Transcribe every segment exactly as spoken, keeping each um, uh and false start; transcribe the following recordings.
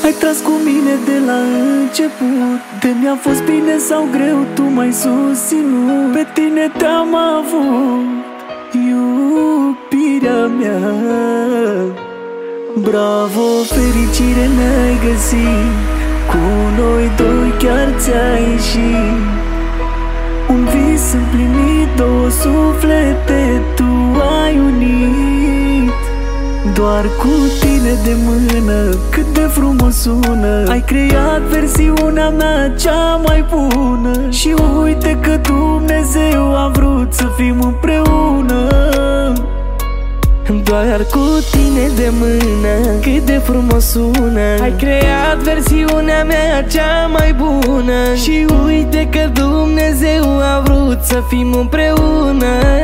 Ai tras cu mine de la început, de mi-a fost bine sau greu, tu m-ai susținut. Pe tine te-am avut, iubirea mea. Bravo, fericire ne-ai găsit, cu noi doi chiar ți-a ieșit. Un vis împlinit, două suflete tu ai unit. Doar cu tine de mână, cât de frumos sună. Ai creat versiunea mea cea mai bună. Și uite că Dumnezeu a vrut să fim împreună. Doar cu tine de mână, cât de frumos sună. Ai creat versiunea mea cea mai bună. Și uite că Dumnezeu a vrut să fim împreună.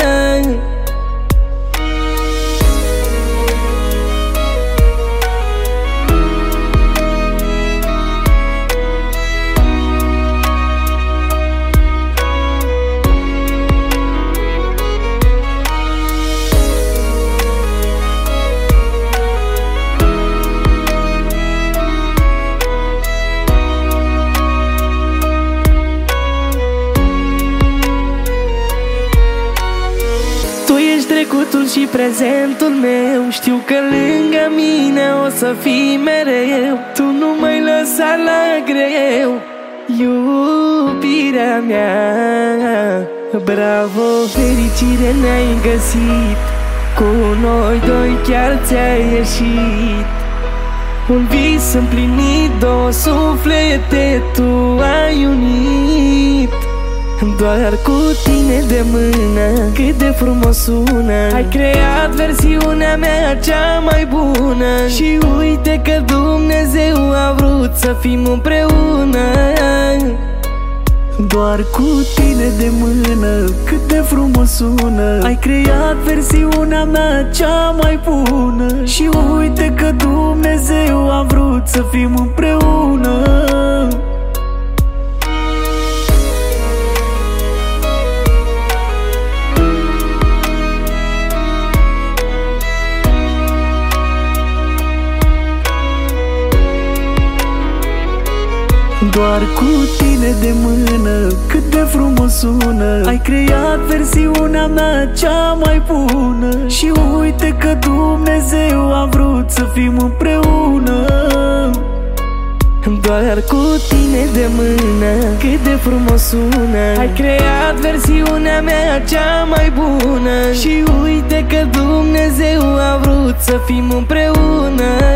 Trecutul și prezentul meu, știu că lângă mine o să fii mereu. Tu nu m-ai lăsat la greu, iubirea mea. Bravo, fericire ne-ai găsit, cu noi doi chiar ți-a ieșit. Un vis împlinit, două suflete tu ai unit. Doar cu tine de mână, cât de frumos sună. Ai creat versiunea mea cea mai bună. Și uite că Dumnezeu a vrut să fim împreună. Doar cu tine de mână, cât de frumos sună. Ai creat versiunea mea cea mai bună. Și uite că Dumnezeu a vrut să fim împreună. Doar cu tine de mână, cât de frumos sună. Ai creat versiunea mea cea mai bună. Și uite că Dumnezeu a vrut să fim împreună. Doar cu tine de mână, cât de frumos sună. Ai creat versiunea mea cea mai bună. Și uite că Dumnezeu a vrut să fim împreună.